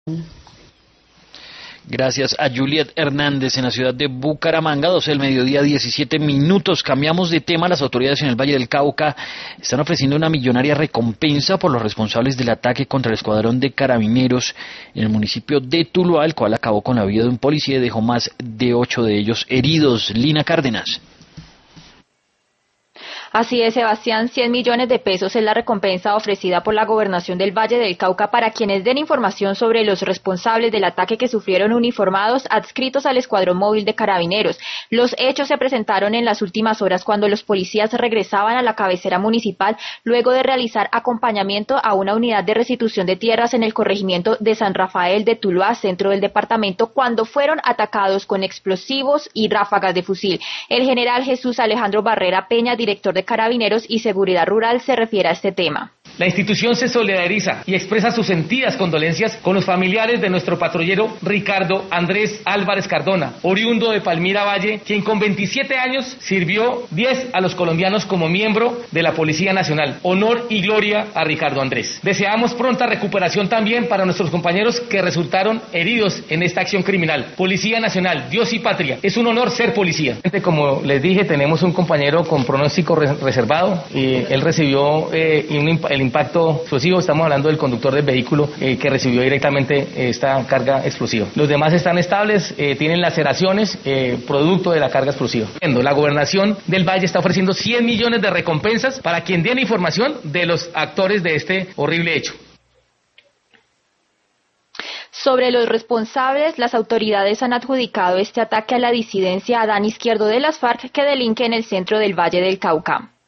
Gracias a Juliet Hernández en la ciudad de Bucaramanga, 12 del mediodía, 17 minutos. Cambiamos de tema. Las autoridades en el Valle del Cauca están ofreciendo una millonaria recompensa por los responsables del ataque contra el escuadrón de carabineros en el municipio de Tuluá, el cual acabó con la vida de un policía y dejó más de 8 de ellos heridos. Lina Cárdenas. Así es, Sebastián, 100 millones de pesos es la recompensa ofrecida por la Gobernación del Valle del Cauca para quienes den información sobre los responsables del ataque que sufrieron uniformados adscritos al Escuadrón Móvil de Carabineros. Los hechos se presentaron en las últimas horas cuando los policías regresaban a la cabecera municipal luego de realizar acompañamiento a una unidad de restitución de tierras en el corregimiento de San Rafael de Tuluá, centro del departamento, cuando fueron atacados con explosivos y ráfagas de fusil. El general Jesús Alejandro Barrera Peña, director de Carabineros y Seguridad Rural, se refiere a este tema. La institución se solidariza y expresa sus sentidas condolencias con los familiares de nuestro patrullero Ricardo Andrés Álvarez Cardona, oriundo de Palmira Valle, quien con 27 años sirvió 10 a los colombianos como miembro de la Policía Nacional. Honor y gloria a Ricardo Andrés. Deseamos pronta recuperación también para nuestros compañeros que resultaron heridos en esta acción criminal. Policía Nacional, Dios y patria. Es un honor ser policía. Como les dije, tenemos un compañero con pronóstico reservado y él recibió el impacto explosivo. Estamos hablando del conductor del vehículo que recibió directamente esta carga explosiva. Los demás están estables, tienen laceraciones producto de la carga explosiva. La Gobernación del Valle está ofreciendo 100 millones de recompensas para quien dé la información de los actores de este horrible hecho. Sobre los responsables, las autoridades han adjudicado este ataque a la disidencia Adán Izquierdo de las FARC, que delinque en el centro del Valle del Cauca.